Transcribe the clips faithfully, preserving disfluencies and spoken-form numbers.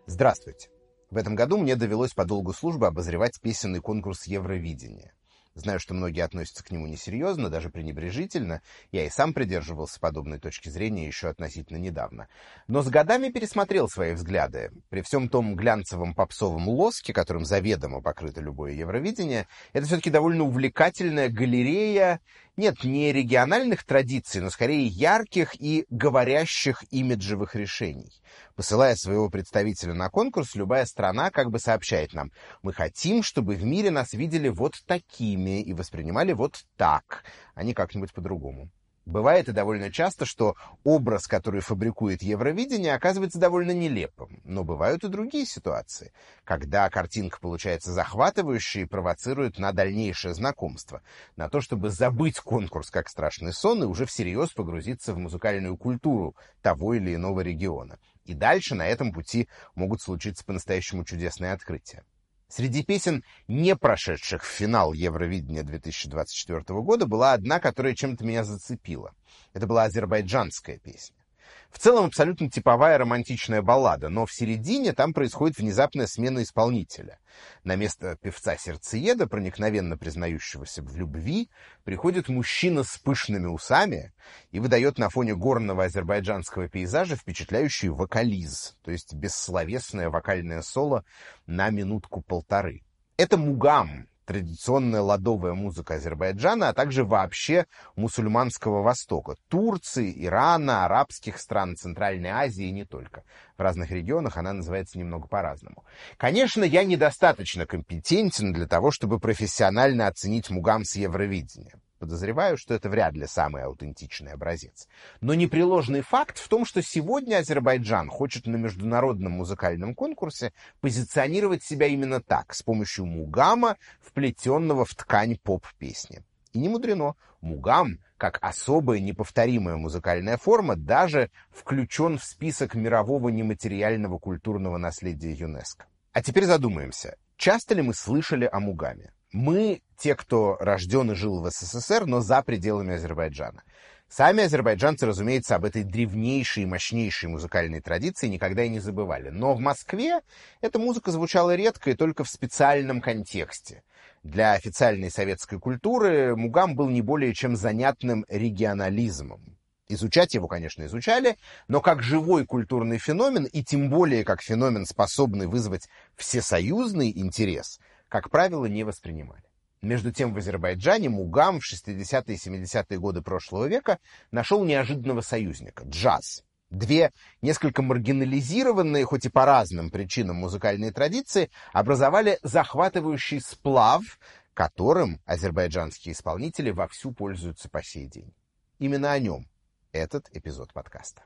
Здравствуйте. В этом году мне довелось по долгу службы обозревать песенный конкурс Евровидения. Знаю, что многие относятся к нему несерьезно, даже пренебрежительно. Я и сам придерживался подобной точки зрения еще относительно недавно. Но с годами пересмотрел свои взгляды. При всем том глянцевом попсовом лоске, которым заведомо покрыто любое Евровидение, это все-таки довольно увлекательная галерея, нет, не региональных традиций, но скорее ярких и говорящих имиджевых решений. Посылая своего представителя на конкурс, любая страна как бы сообщает нам: мы хотим, чтобы в мире нас видели вот такими и воспринимали вот так, а не как-нибудь по-другому. Бывает и довольно часто, что образ, который фабрикует Евровидение, оказывается довольно нелепым. Но бывают и другие ситуации, когда картинка получается захватывающей и провоцирует на дальнейшее знакомство, на то, чтобы забыть конкурс как страшный сон и уже всерьез погрузиться в музыкальную культуру того или иного региона. И дальше на этом пути могут случиться по-настоящему чудесные открытия. Среди песен, не прошедших в финал Евровидения две тысячи двадцать четвёртого года, была одна, которая чем-то меня зацепила. Это была азербайджанская песня. В целом абсолютно типовая романтичная баллада, но в середине там происходит внезапная смена исполнителя. На место певца-сердцееда, проникновенно признающегося в любви, приходит мужчина с пышными усами и выдает на фоне горного азербайджанского пейзажа впечатляющий вокализ, то есть бессловесное вокальное соло на минутку-полторы. Это мугам, традиционная ладовая музыка Азербайджана, а также вообще мусульманского Востока, Турции, Ирана, арабских стран, Центральной Азии и не только. В разных регионах она называется немного по-разному. Конечно, я недостаточно компетентен для того, чтобы профессионально оценить мугам с Евровидения. Подозреваю, что это вряд ли самый аутентичный образец. Но непреложный факт в том, что сегодня Азербайджан хочет на международном музыкальном конкурсе позиционировать себя именно так, с помощью мугама, вплетенного в ткань поп-песни. И не мудрено. Мугам, как особая неповторимая музыкальная форма, даже включен в список мирового нематериального культурного наследия ЮНЕСКО. А теперь задумаемся, часто ли мы слышали о мугаме? Мы, те, кто рожден и жил в СССР, но за пределами Азербайджана. Сами азербайджанцы, разумеется, об этой древнейшей и мощнейшей музыкальной традиции никогда и не забывали. Но в Москве эта музыка звучала редко и только в специальном контексте. Для официальной советской культуры мугам был не более чем занятным регионализмом. Изучать его, конечно, изучали, но как живой культурный феномен, и тем более как феномен, способный вызвать всесоюзный интерес, как правило, не воспринимали. Между тем, в Азербайджане мугам в шестидесятые и семидесятые годы прошлого века нашел неожиданного союзника — джаз. Две несколько маргинализированные, хоть и по разным причинам, музыкальные традиции образовали захватывающий сплав, которым азербайджанские исполнители вовсю пользуются по сей день. Именно о нем этот эпизод подкаста.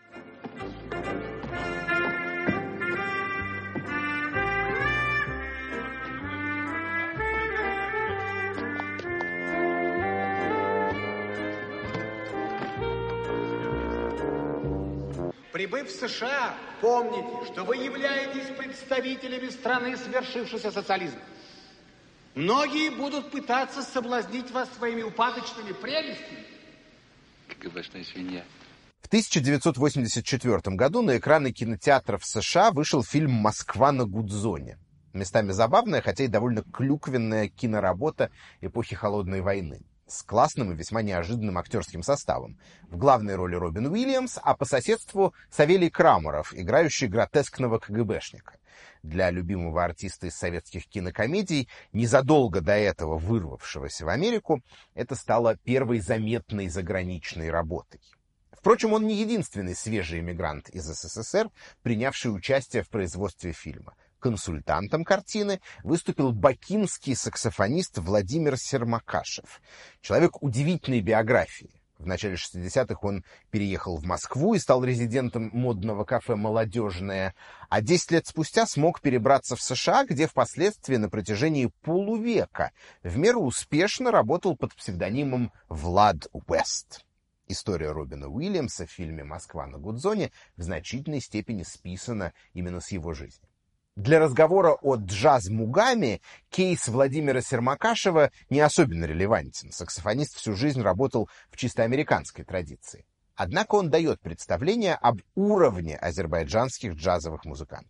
Прибыв в США, помните, что вы являетесь представителями страны свершившегося социализма. Многие будут пытаться соблазнить вас своими упадочными прелестями. КГБшная свинья. В тысяча девятьсот восемьдесят четвёртом году на экраны кинотеатров США вышел фильм «Москва на Гудзоне». Местами забавная, хотя и довольно клюквенная киноработа эпохи Холодной войны, с классным и весьма неожиданным актерским составом. В главной роли Робин Уильямс, а по соседству Савелий Крамаров, играющий гротескного КГБшника. Для любимого артиста из советских кинокомедий, незадолго до этого вырвавшегося в Америку, это стало первой заметной заграничной работой. Впрочем, он не единственный свежий эмигрант из СССР, принявший участие в производстве фильма. Консультантом картины выступил бакинский саксофонист Владимир Сермакашев. Человек удивительной биографии. В начале шестидесятых он переехал в Москву и стал резидентом модного кафе «Молодежное», а десять лет спустя смог перебраться в США, где впоследствии на протяжении полувека в меру успешно работал под псевдонимом Влад Уэст. История Робина Уильямса в фильме «Москва на Гудзоне» в значительной степени списана именно с его жизни. Для разговора о джаз-мугаме кейс Владимира Сермакашева не особенно релевантен. Саксофонист всю жизнь работал в чисто американской традиции. Однако он дает представление об уровне азербайджанских джазовых музыкантов.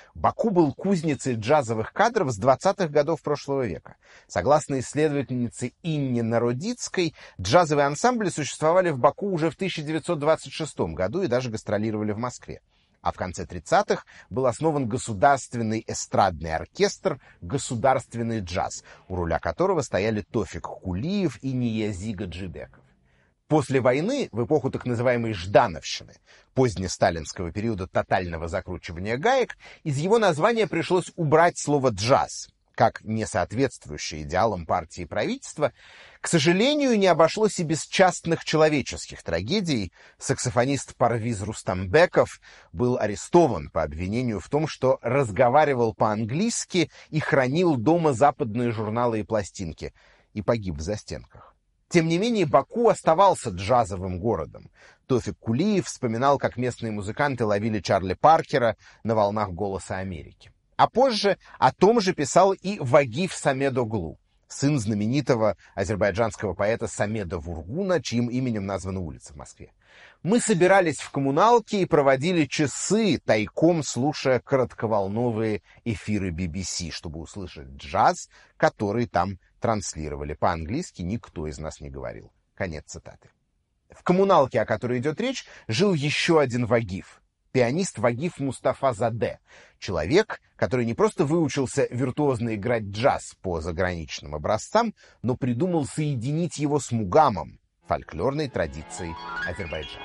Баку был кузницей джазовых кадров с двадцатых годов прошлого века. Согласно исследовательнице Инне Народицкой, джазовые ансамбли существовали в Баку уже в тысяча девятьсот двадцать шестом году и даже гастролировали в Москве. А в конце тридцатых был основан государственный эстрадный оркестр «Государственный джаз», у руля которого стояли Тофик Кулиев и Ниязи Гаджибеков. После войны, в эпоху так называемой «Ждановщины», позднесталинского периода тотального закручивания гаек, из его названия пришлось убрать слово «джаз», как не соответствующее идеалам партии и правительства. К сожалению, не обошлось и без частных человеческих трагедий. Саксофонист Парвиз Рустамбеков был арестован по обвинению в том, что разговаривал по-английски и хранил дома западные журналы и пластинки, и погиб в застенках. Тем не менее, Баку оставался джазовым городом. Тофик Кулиев вспоминал, как местные музыканты ловили Чарли Паркера на волнах «Голоса Америки». А позже о том же писал и Вагиф Самедоглу, сын знаменитого азербайджанского поэта Самеда Вургуна, чьим именем названа улица в Москве. Мы собирались в коммуналке и проводили часы, тайком слушая коротковолновые эфиры би би си, чтобы услышать джаз, который там транслировали. По-английски никто из нас не говорил. Конец цитаты. В коммуналке, о которой идет речь, жил еще один Вагиф. Пианист Вагиф Мустафа Заде, человек, который не просто выучился виртуозно играть джаз по заграничным образцам, но придумал соединить его с мугамом, фольклорной традицией Азербайджана.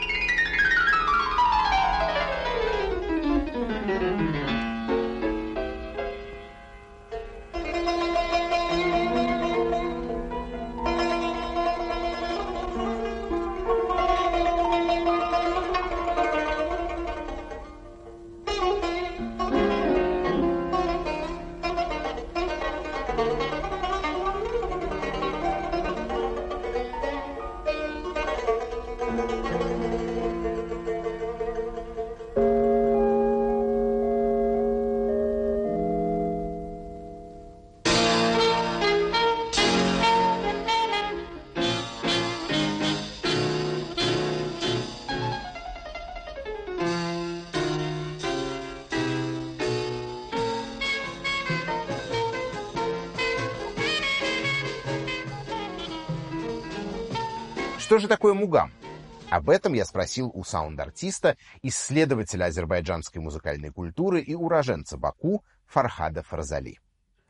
Что же такое мугам? Об этом я спросил у саунд-артиста, исследователя азербайджанской музыкальной культуры и уроженца Баку Фархада Фарзали.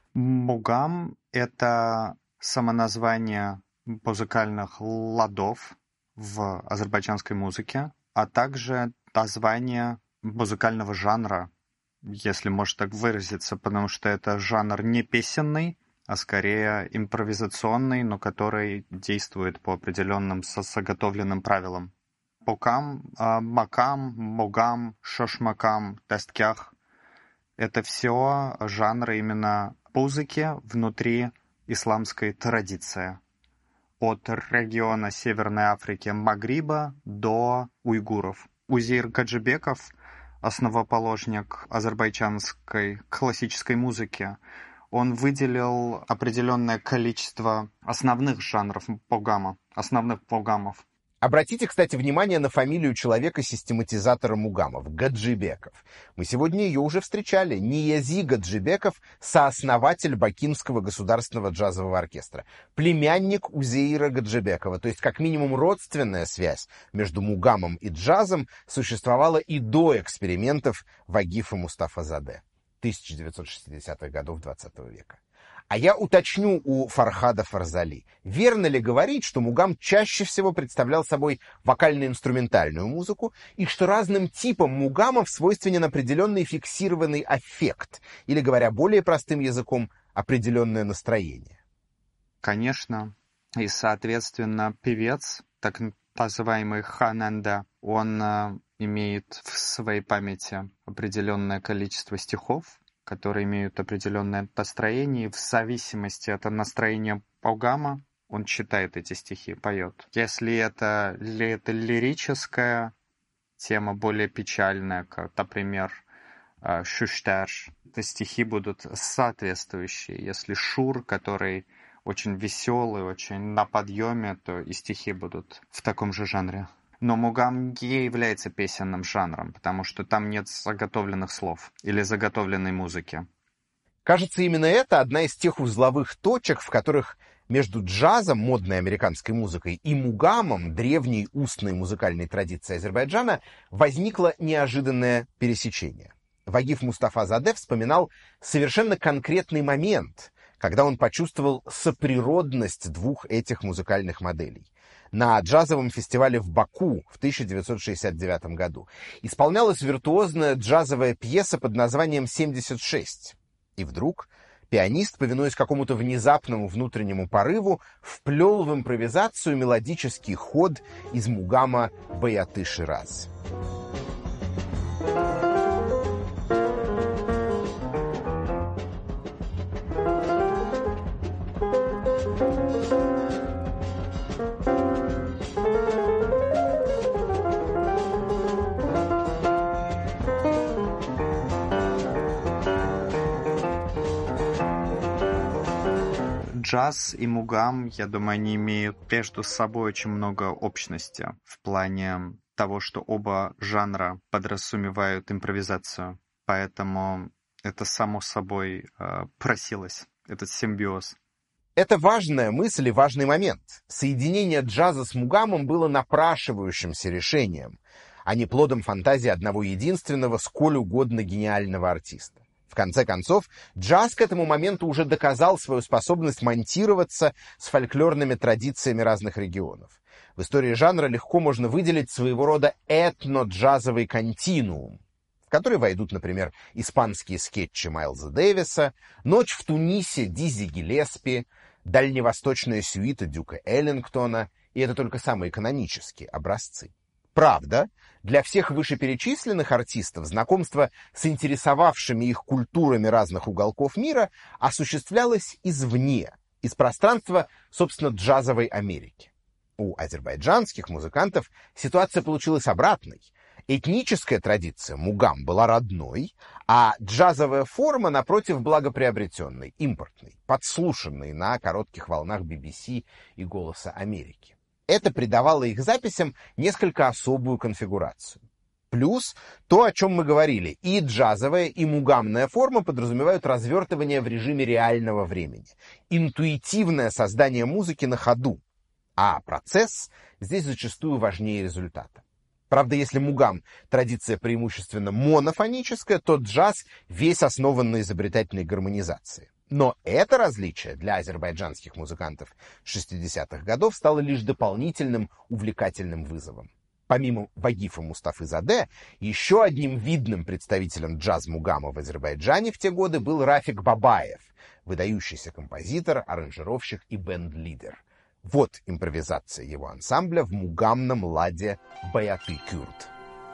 Мугам — это самоназвание музыкальных ладов в азербайджанской музыке, а также название музыкального жанра, если можно так выразиться, потому что это жанр не песенный, а скорее импровизационный, но который действует по определенным заготовленным правилам. Покам, макам, мугам, шошмакам, тесткях — это все жанры именно музыки внутри исламской традиции. От региона Северной Африки Магриба до уйгуров. Узейр Гаджибеков, основоположник азербайджанской классической музыки, он выделил определенное количество основных жанров мугама, основных мугамов. Обратите, кстати, внимание на фамилию человека-систематизатора мугамов — Гаджибеков. Мы сегодня ее уже встречали. Ниязи Гаджибеков — сооснователь Бакинского государственного джазового оркестра, племянник Узейра Гаджибекова, то есть как минимум родственная связь между мугамом и джазом существовала и до экспериментов Вагифа Мустафа Заде тысяча девятьсот шестидесятых годов двадцатого века. А я уточню у Фархада Фарзали, верно ли говорить, что мугам чаще всего представлял собой вокально-инструментальную музыку, и что разным типам мугамов свойственен определенный фиксированный аффект, или, говоря более простым языком, определенное настроение? Конечно. И, соответственно, певец, так называемый хананда, он э, имеет в своей памяти определенное количество стихов, которые имеют определенное настроение, и в зависимости от настроения мугама он читает эти стихи, поет. Если это, ли это лирическая тема, более печальная, как, например, шуштар, то стихи будут соответствующие. Если шур, который очень веселый, очень на подъеме, то и стихи будут в таком же жанре. Но мугам не является песенным жанром, потому что там нет заготовленных слов или заготовленной музыки. Кажется, именно это одна из тех узловых точек, в которых между джазом, модной американской музыкой, и мугамом, древней устной музыкальной традицией Азербайджана, возникло неожиданное пересечение. Вагиф Мустафазаде вспоминал совершенно конкретный момент, когда он почувствовал соприродность двух этих музыкальных моделей. На джазовом фестивале в Баку в тысяча девятьсот шестьдесят девятом году исполнялась виртуозная джазовая пьеса под названием «семьдесят шесть». И вдруг пианист, повинуясь какому-то внезапному внутреннему порыву, вплел в импровизацию мелодический ход из мугама «Баяты Шираз». Джаз и мугам, я думаю, они имеют между собой очень много общности в плане того, что оба жанра подразумевают импровизацию. Поэтому это само собой э, просилось, этот симбиоз. Это важная мысль и важный момент. Соединение джаза с мугамом было напрашивающимся решением, а не плодом фантазии одного единственного, сколь угодно гениального артиста. В конце концов, джаз к этому моменту уже доказал свою способность монтироваться с фольклорными традициями разных регионов. В истории жанра легко можно выделить своего рода этно-джазовый континуум, в который войдут, например, испанские скетчи Майлза Дэвиса, «Ночь в Тунисе» Дизи Гиллеспи, дальневосточная сюита Дюка Эллингтона, и это только самые канонические образцы. Правда, для всех вышеперечисленных артистов знакомство с интересовавшими их культурами разных уголков мира осуществлялось извне, из пространства, собственно, джазовой Америки. У азербайджанских музыкантов ситуация получилась обратной. Этническая традиция мугам была родной, а джазовая форма, напротив, благоприобретенной, импортной, подслушанной на коротких волнах би би си и «Голоса Америки». Это придавало их записям несколько особую конфигурацию. Плюс то, о чем мы говорили, и джазовая, и мугамная форма подразумевают развертывание в режиме реального времени, интуитивное создание музыки на ходу, а процесс здесь зачастую важнее результата. Правда, если мугам — традиция преимущественно монофоническая, то джаз весь основан на изобретательной гармонизации. Но это различие для азербайджанских музыкантов шестидесятых годов стало лишь дополнительным увлекательным вызовом. Помимо Вагифа Мустафазаде, еще одним видным представителем джаз-мугама в Азербайджане в те годы был Рафик Бабаев, выдающийся композитор, аранжировщик и бенд-лидер. Вот импровизация его ансамбля в мугамном ладе «Баяты Кюрт».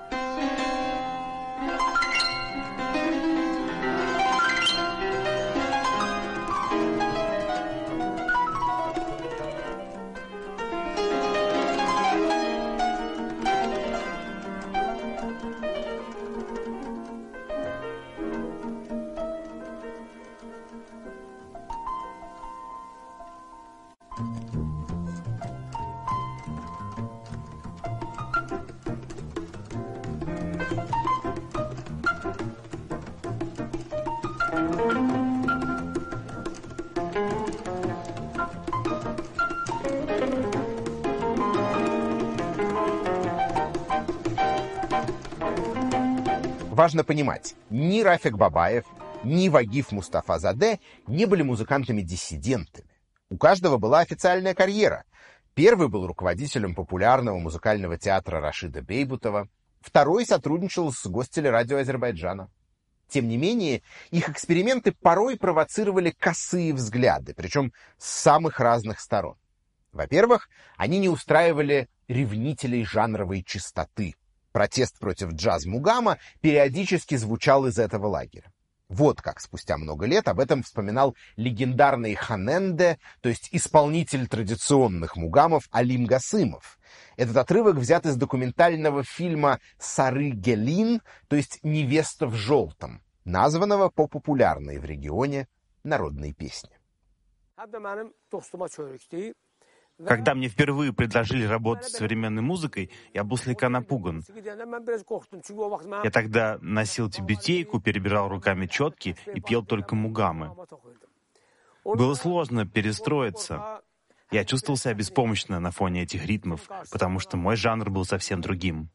Важно понимать, ни Рафик Бабаев, ни Вагиф Мустафазаде не были музыкантами-диссидентами. У каждого была официальная карьера. Первый был руководителем популярного музыкального театра Рашида Бейбутова, второй сотрудничал с Гостелерадио Азербайджана. Тем не менее, их эксперименты порой провоцировали косые взгляды, причем с самых разных сторон. Во-первых, они не устраивали ревнителей жанровой чистоты. Протест против джаз-мугама периодически звучал из этого лагеря. Вот как спустя много лет об этом вспоминал легендарный ханенде, то есть исполнитель традиционных мугамов Алим Гасымов. Этот отрывок взят из документального фильма «Сары Гелин», то есть «Невеста в желтом», названного по популярной в регионе народной песне. Когда мне впервые предложили работать с современной музыкой, я был слегка напуган. Я тогда носил тюбетейку, перебирал руками четки и пел только мугамы. Было сложно перестроиться. Я чувствовал себя беспомощно на фоне этих ритмов, потому что мой жанр был совсем другим.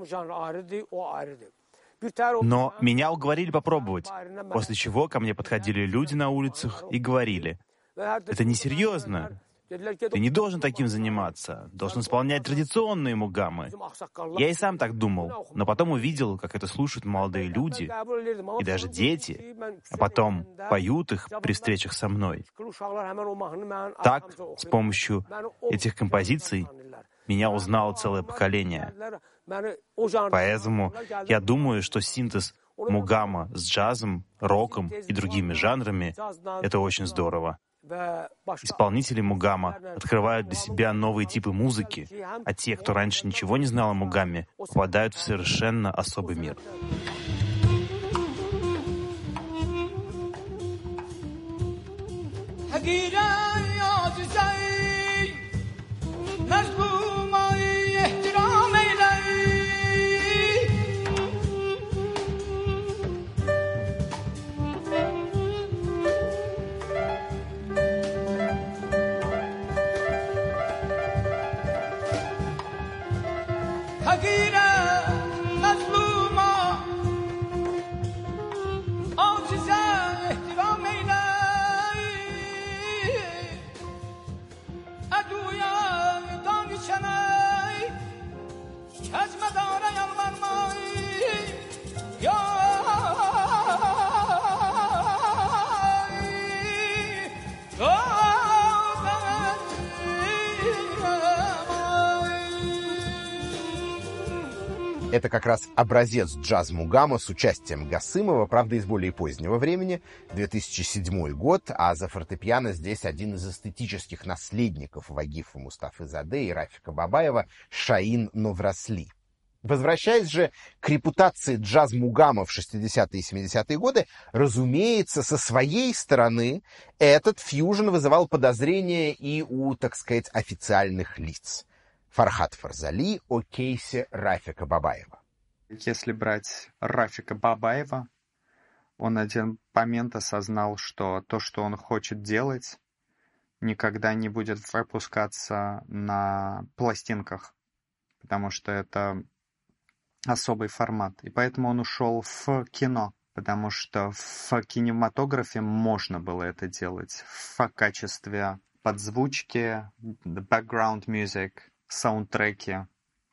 Но меня уговорили попробовать, после чего ко мне подходили люди на улицах и говорили: «Это несерьезно. Ты не должен таким заниматься, должен исполнять традиционные мугамы». Я и сам так думал, но потом увидел, как это слушают молодые люди и даже дети, а потом поют их при встречах со мной. Так, с помощью этих композиций, меня узнало целое поколение. Поэтому я думаю, что синтез мугама с джазом, роком и другими жанрами — это очень здорово. Исполнители мугама открывают для себя новые типы музыки, а те, кто раньше ничего не знал о мугаме, попадают в совершенно особый мир. Это как раз образец джаз-мугама с участием Гасымова, правда, из более позднего времени, две тысячи седьмой год, а за фортепиано здесь один из эстетических наследников Вагифа Мустафы-Заде и Рафика Бабаева — Шаин Новрасли. Возвращаясь же к репутации джаз-мугама в шестидесятые и семидесятые годы, разумеется, со своей стороны этот фьюжн вызывал подозрения и у, так сказать, официальных лиц. Фархад Фарзали о кейсе Рафика Бабаева. Если брать Рафика Бабаева, он один момент осознал, что то, что он хочет делать, никогда не будет выпускаться на пластинках, потому что это особый формат. И поэтому он ушел в кино, потому что в кинематографе можно было это делать в качестве подзвучки, background music, саундтреки,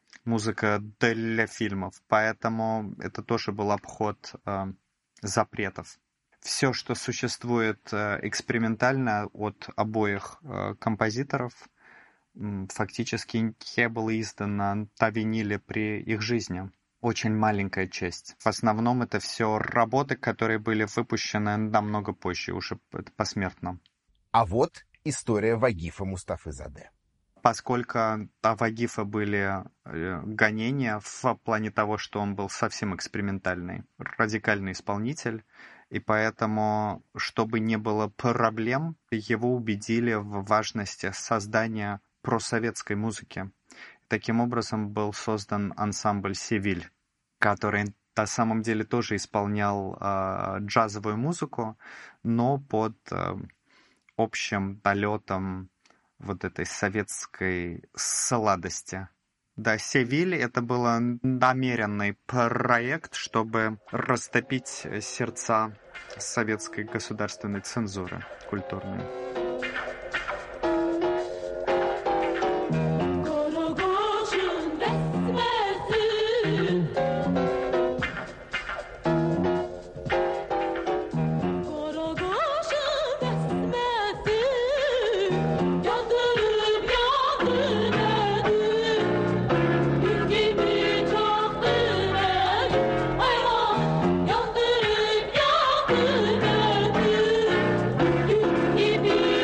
музыка для фильмов. Поэтому это тоже был обход э, запретов. Все, что существует э, экспериментально от обоих э, композиторов, э, фактически не было издано на виниле при их жизни. Очень маленькая часть. В основном это все работы, которые были выпущены намного позже, уже посмертно. А вот история Вагифа Мустафы-Заде. Поскольку у Вагифа были гонения в плане того, что он был совсем экспериментальный, радикальный исполнитель, и поэтому, чтобы не было проблем, его убедили в важности создания просоветской музыки. Таким образом был создан ансамбль «Севиль», который на самом деле тоже исполнял э, джазовую музыку, но под э, общим налетом вот этой советской сладости. Да, «Севиль» — это был намеренный проект, чтобы растопить сердца советской государственной цензуры культурной. Gibi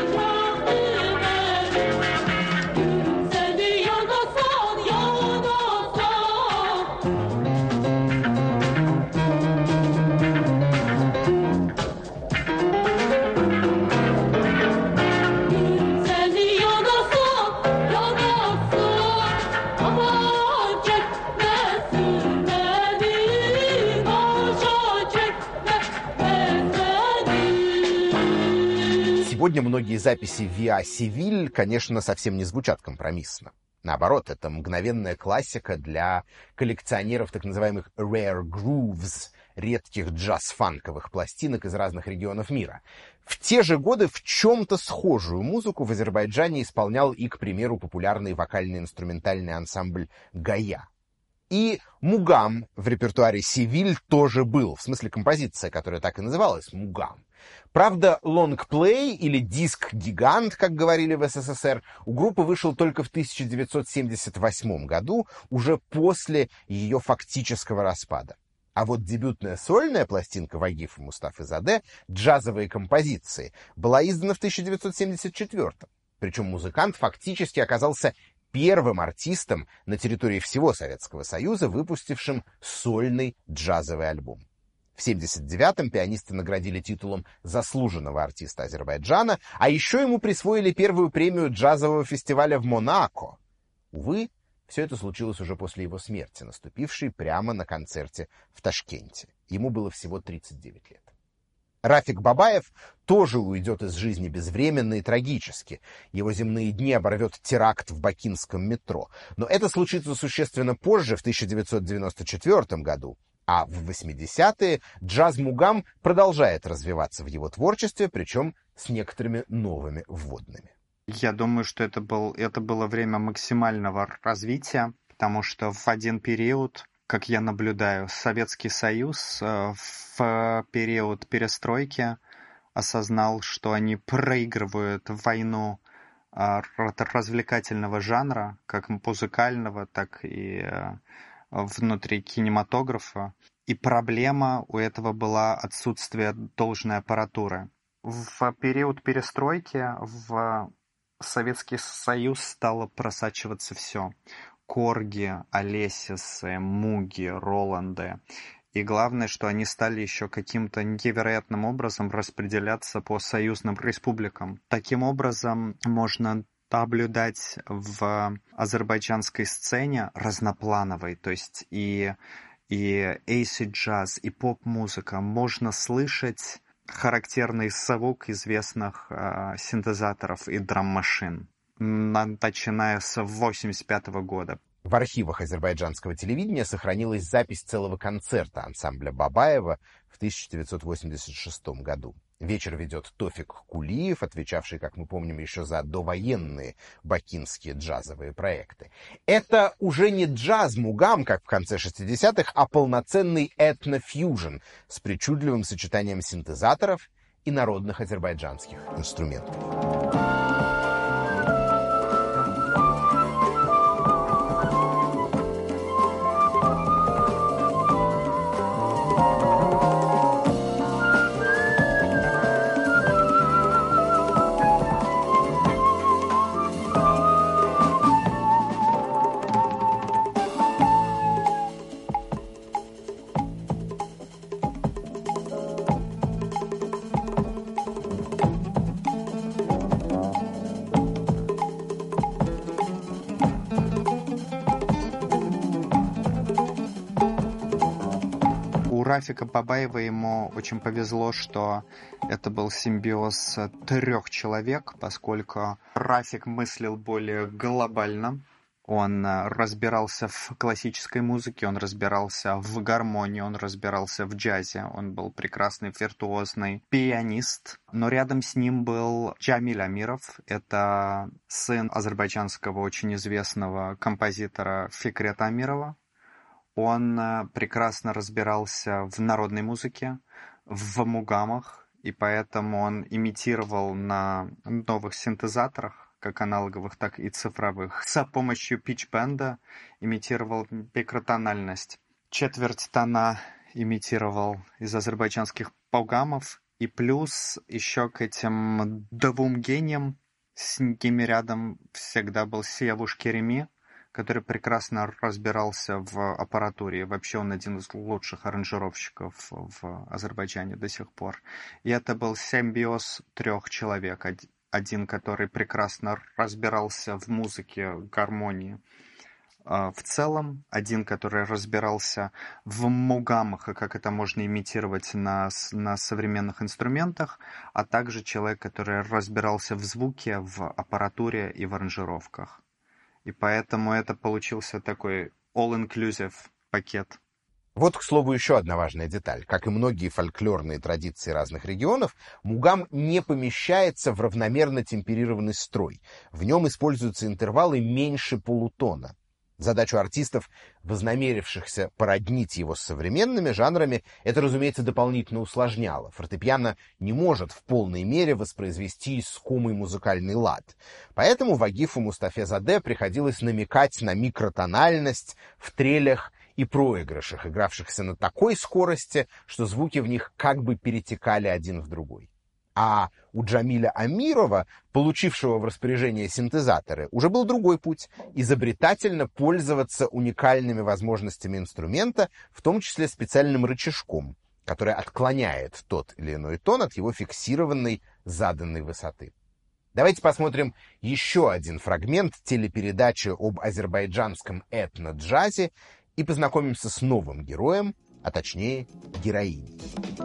Сегодня многие записи Виа Севиль, конечно, совсем не звучат компромиссно. Наоборот, это мгновенная классика для коллекционеров так называемых rare grooves, редких джаз-фанковых пластинок из разных регионов мира. В те же годы в чем-то схожую музыку в Азербайджане исполнял и, к примеру, популярный вокально-инструментальный ансамбль «Гая». И мугам в репертуаре Севиль тоже был, в смысле композиция, которая так и называлась «Мугам». Правда, лонгплей или диск-гигант, как говорили в СССР, у группы вышел только в тысяча девятьсот семьдесят восьмом году, уже после ее фактического распада. А вот дебютная сольная пластинка Вагифа Мустафы-Заде «Джазовые композиции» была издана в тысяча девятьсот семьдесят четвёртом. Причем музыкант фактически оказался первым артистом на территории всего Советского Союза, выпустившим сольный джазовый альбом. В семьдесят девятом пианиста наградили титулом заслуженного артиста Азербайджана, а еще ему присвоили первую премию джазового фестиваля в Монако. Увы, все это случилось уже после его смерти, наступившей прямо на концерте в Ташкенте. Ему было всего тридцать девять лет. Рафик Бабаев тоже уйдет из жизни безвременно и трагически. Его земные дни оборвет теракт в бакинском метро. Но это случится существенно позже, в тысяча девятьсот девяносто четвёртом году. А в восьмидесятые джаз-мугам продолжает развиваться в его творчестве, причем с некоторыми новыми вводными. Я думаю, что это, был, это было время максимального развития, потому что в один период, как я наблюдаю, Советский Союз в период перестройки осознал, что они проигрывают войну развлекательного жанра, как музыкального, так и внутри кинематографа. И проблема у этого была отсутствие должной аппаратуры. В период перестройки в Советский Союз стало просачиваться все. Корги, Олесисы, Муги, Роланды. И главное, что они стали еще каким-то невероятным образом распределяться по союзным республикам. Таким образом, можно наблюдать в азербайджанской сцене разноплановой, то есть и, и acid джаз, и поп-музыка. Можно слышать характерный совок известных э, синтезаторов и драм-машин, начиная с восемьдесят пятого года. В архивах азербайджанского телевидения сохранилась запись целого концерта ансамбля Бабаева в тысяча девятьсот восемьдесят шестом году. Вечер ведет Тофик Кулиев, отвечавший, как мы помним, еще за довоенные бакинские джазовые проекты. Это уже не джаз-мугам, как в конце шестидесятых, а полноценный этнофьюжн с причудливым сочетанием синтезаторов и народных азербайджанских инструментов. Рафика Бабаева ему очень повезло, что это был симбиоз трех человек, поскольку Рафик мыслил более глобально. Он разбирался в классической музыке, он разбирался в гармонии, он разбирался в джазе. Он был прекрасный, виртуозный пианист. Но рядом с ним был Джамиль Амиров. Это сын азербайджанского очень известного композитора Фикрета Амирова. Он прекрасно разбирался в народной музыке, в мугамах, и поэтому он имитировал на новых синтезаторах, как аналоговых, так и цифровых, с помощью питч-бенда имитировал микротональность. Четверть тона имитировал из азербайджанских мугамов, и плюс еще к этим двум гениям с ними рядом всегда был Сиявуш Кереми, который прекрасно разбирался в аппаратуре. Вообще он один из лучших аранжировщиков в Азербайджане до сих пор. И это был симбиоз трех человек. Один, который прекрасно разбирался в музыке, гармонии, в целом, один, который разбирался в мугамах и как это можно имитировать на, на современных инструментах, а также человек, который разбирался в звуке, в аппаратуре и в аранжировках. И поэтому это получился такой all-inclusive пакет. Вот, к слову, еще одна важная деталь. Как и многие фольклорные традиции разных регионов, мугам не помещается в равномерно темперированный строй. В нем используются интервалы меньше полутона. Задачу артистов, вознамерившихся породнить его с современными жанрами, это, разумеется, дополнительно усложняло. Фортепиано не может в полной мере воспроизвести искомый музыкальный лад. Поэтому Вагифу Мустафе-Заде приходилось намекать на микротональность в трелях и проигрышах, игравшихся на такой скорости, что звуки в них как бы перетекали один в другой. А у Джамиля Амирова, получившего в распоряжение синтезаторы, уже был другой путь — изобретательно пользоваться уникальными возможностями инструмента, в том числе специальным рычажком, который отклоняет тот или иной тон от его фиксированной заданной высоты. Давайте посмотрим еще один фрагмент телепередачи об азербайджанском этно-джазе и познакомимся с новым героем, а точнее героиней.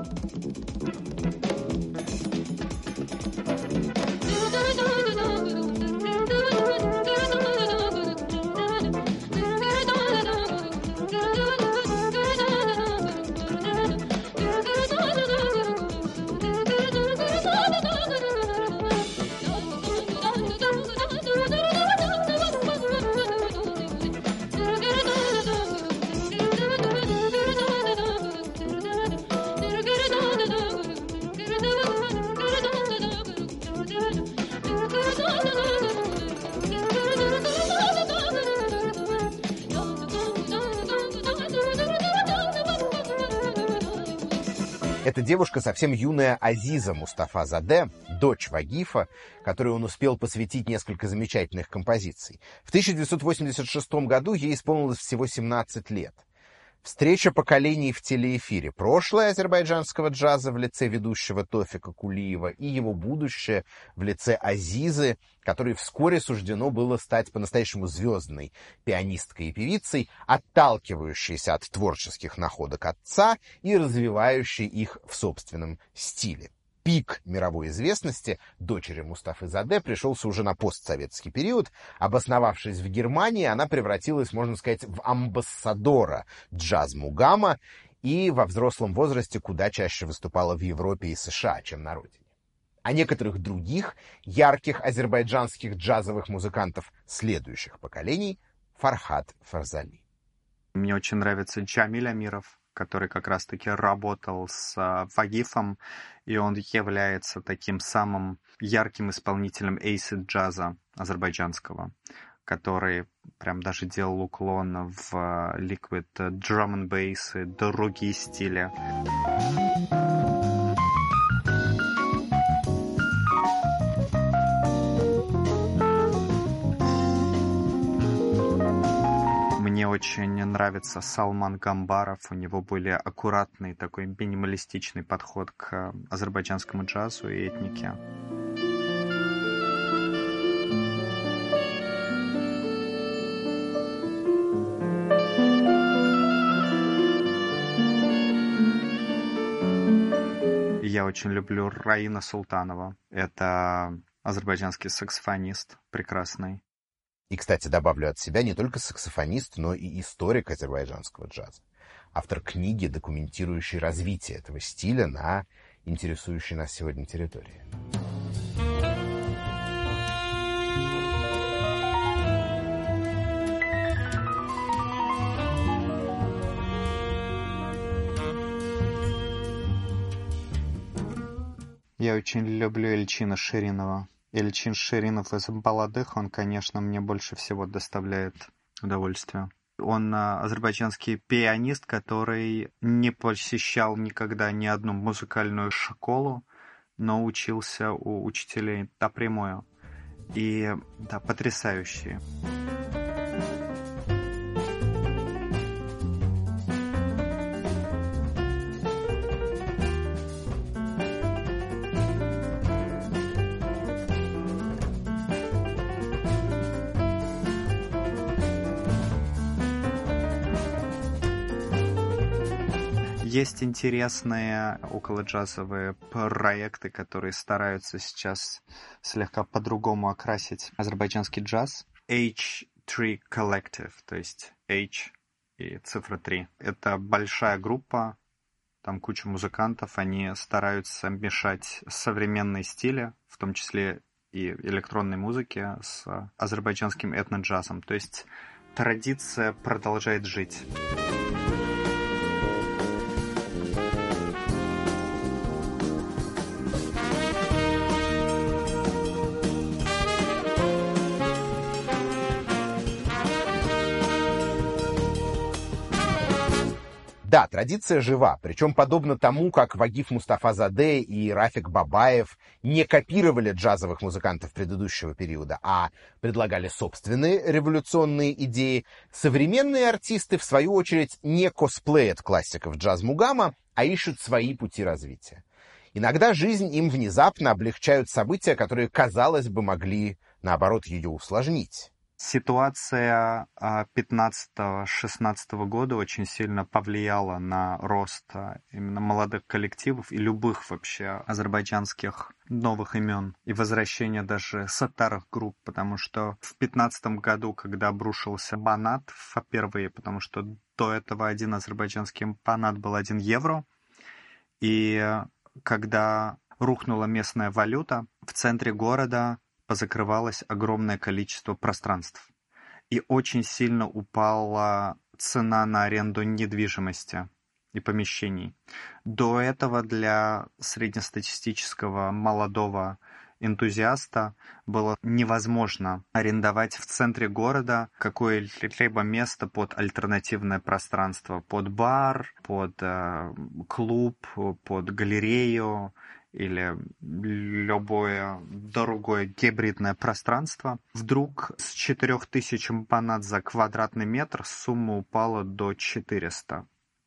Эта девушка совсем юная Азиза Мустафа-Заде, дочь Вагифа, которой он успел посвятить несколько замечательных композиций. В тысяча девятьсот восемьдесят шестом году ей исполнилось всего семнадцать лет. Встреча поколений в телеэфире. Прошлое азербайджанского джаза в лице ведущего Тофика Кулиева и его будущее в лице Азизы, которой вскоре суждено было стать по-настоящему звездной пианисткой и певицей, отталкивающейся от творческих находок отца и развивающей их в собственном стиле. Пик мировой известности дочери Мустафы-Заде пришелся уже на постсоветский период. Обосновавшись в Германии, она превратилась, можно сказать, в амбассадора джаз-мугама и во взрослом возрасте куда чаще выступала в Европе и США, чем на родине. А некоторых других ярких азербайджанских джазовых музыкантов следующих поколений — Фархад Фарзали. Мне очень нравится Джамиль Амиров, который как раз-таки работал с Вагифом, и он является таким самым ярким исполнителем эйсид-джаза азербайджанского, который прям даже делал уклон в liquid drum and bass и другие стили. Мне очень нравится Салман Гамбаров. У него более аккуратный, такой минималистичный подход к азербайджанскому джазу и этнике. Я очень люблю Раина Султанова. Это азербайджанский саксофонист, прекрасный. И, кстати, добавлю от себя, не только саксофонист, но и историк азербайджанского джаза. Автор книги, документирующей развитие этого стиля на интересующей нас сегодня территории. Я очень люблю Эльчина Ширинова. Эльчин Ширинов из «Баладых», он, конечно, мне больше всего доставляет удовольствие. Он азербайджанский пианист, который не посещал никогда ни одну музыкальную школу, но учился у учителей напрямую. И, да, потрясающие. Есть интересные околоджазовые проекты, которые стараются сейчас слегка по-другому окрасить азербайджанский джаз. эйч три Collective, то есть H и цифра три. Это большая группа, там куча музыкантов, они стараются мешать современные стили, в том числе и электронной музыки, с азербайджанским этно-джазом. То есть традиция продолжает жить. Да, традиция жива, причем подобно тому, как Вагиф Мустафазаде и Рафик Бабаев не копировали джазовых музыкантов предыдущего периода, а предлагали собственные революционные идеи, современные артисты, в свою очередь, не косплеят классиков джаз-мугама, а ищут свои пути развития. Иногда жизнь им внезапно облегчают события, которые, казалось бы, могли, наоборот, ее усложнить. Ситуация пятнадцатого-шестнадцатого года очень сильно повлияла на рост именно молодых коллективов и любых вообще азербайджанских новых имен и возвращение даже старых групп, потому что в пятнадцатом году, когда обрушился банат впервые, потому что до этого один азербайджанский банат был один евро, и когда рухнула местная валюта, в центре города позакрывалось огромное количество пространств. И очень сильно упала цена на аренду недвижимости и помещений. До этого для среднестатистического молодого энтузиаста было невозможно арендовать в центре города какое-либо место под альтернативное пространство, под бар, под э, клуб, под галерею, или любое другое гибридное пространство. Вдруг с четырех тысяч банат за квадратный метр сумма упала до четырёхсот.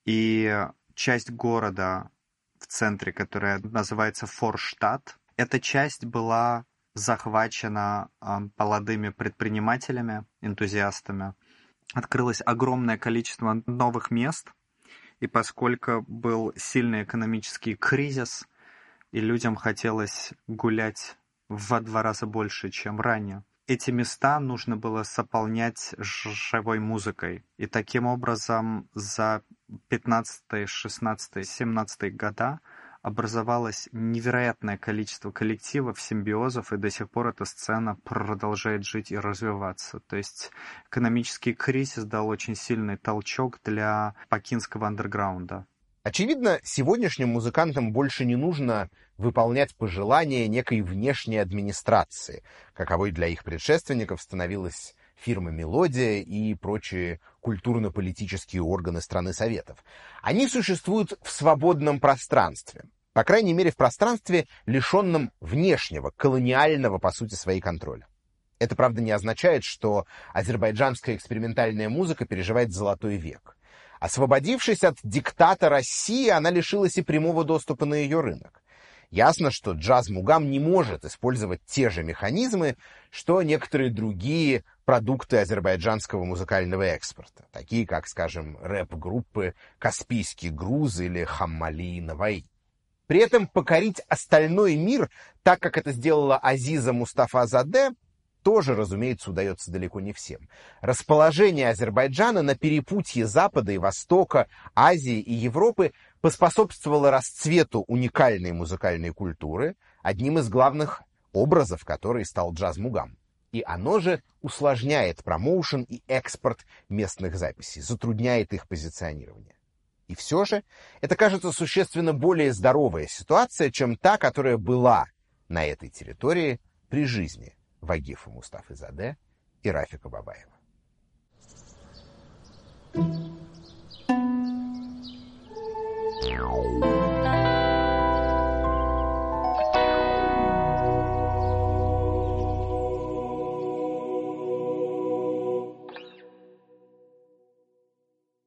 И часть города в центре, которая называется Форштадт, эта часть была захвачена молодыми предпринимателями, энтузиастами. Открылось огромное количество новых мест, и поскольку был сильный экономический кризис, и людям хотелось гулять в два раза больше, чем ранее, эти места нужно было заполнять живой музыкой. И таким образом за пятнадцатый, шестнадцатый, семнадцатый года образовалось невероятное количество коллективов, симбиозов, и до сих пор эта сцена продолжает жить и развиваться. То есть экономический кризис дал очень сильный толчок для бакинского андерграунда. Очевидно, сегодняшним музыкантам больше не нужно выполнять пожелания некой внешней администрации, каковой для их предшественников становилась фирма «Мелодия» и прочие культурно-политические органы страны Советов. Они существуют в свободном пространстве, по крайней мере в пространстве, лишенном внешнего, колониального, по сути, своей контроля. Это, правда, не означает, что азербайджанская экспериментальная музыка переживает золотой век. Освободившись от диктата России, она лишилась и прямого доступа на ее рынок. Ясно, что джаз-мугам не может использовать те же механизмы, что некоторые другие продукты азербайджанского музыкального экспорта, такие как, скажем, рэп-группы «Каспийский груз» или «Хаммали Наваи». При этом покорить остальной мир, так как это сделала Азиза Мустафазаде, тоже, разумеется, удается далеко не всем. Расположение Азербайджана на перепутье Запада и Востока, Азии и Европы поспособствовало расцвету уникальной музыкальной культуры, одним из главных образов которой стал джаз-мугам. И оно же усложняет промоушен и экспорт местных записей, затрудняет их позиционирование. И все же это, кажется, существенно более здоровая ситуация, чем та, которая была на этой территории при жизни Вагифа Мустафазаде и Рафика Бабаева.